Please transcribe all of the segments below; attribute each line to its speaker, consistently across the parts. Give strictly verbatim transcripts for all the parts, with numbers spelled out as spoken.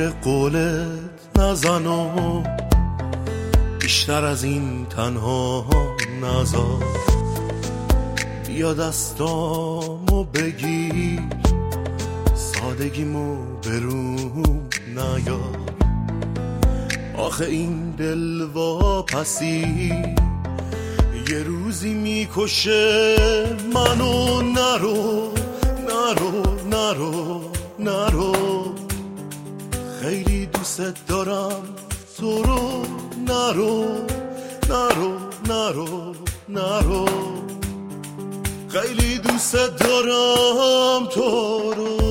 Speaker 1: زیر قولت نزن و بیشتر از این تنها نذار. بیا دستامو بگیر، سادگیمو بروم نیار. آخه این دل واپسی یه روزی میکشه منو. نرو نرو نرو نرو، خیلی دوست دارم تو رو. نرو نرو نرو نرو، خیلی دوست دارم تو رو.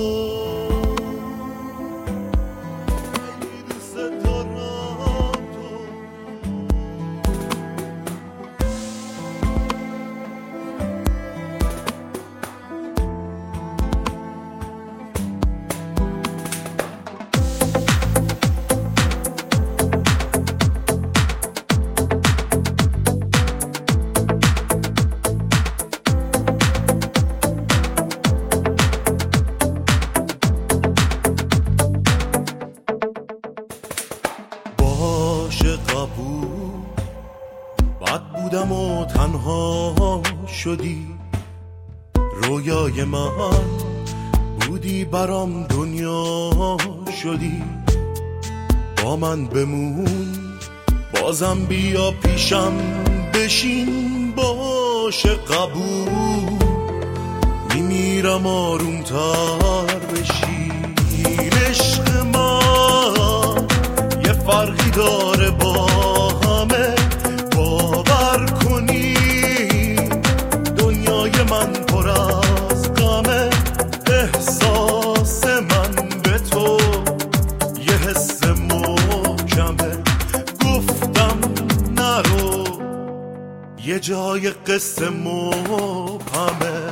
Speaker 1: بد بودم و تنها شدی، رویای من بودی برام دنیا شدی. با من بمون، بازم بیا پیشم بشین، باشه قبول. میمیرم آرومتر بشی. عشق من یه فرقی داره با همه، باور کنی دنیای من پر از غمه. احساس من به تو یه حس محکمه. گفتم نرو، یه جای قصه مبهمه.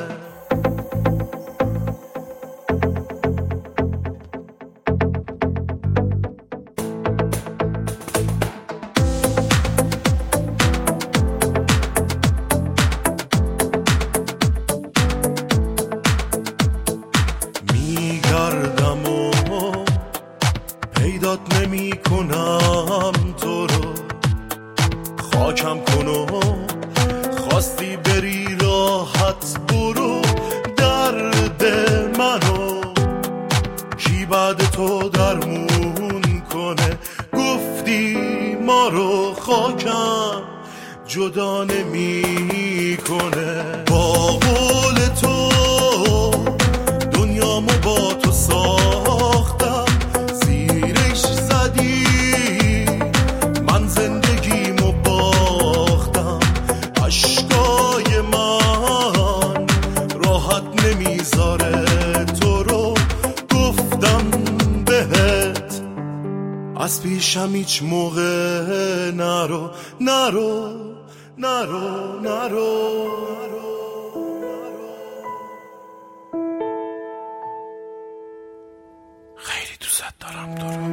Speaker 1: پیدات نمی کنم تو رو، خاکم کنو. خواستی بری راحت برو، درد منو کی بعد تو درمون کنه. گفتی ما رو خاکم جدا نمی کنه. با قول تو دنیامو با تو ساختم، زیرش زدی من زندگیمو باختم. عشقای من راحت نمیذاره تو رو. گفتم بهت از پیشم هیچ موقع نرو. نرو نرو نرو. خیلی دوست دارم تو رو.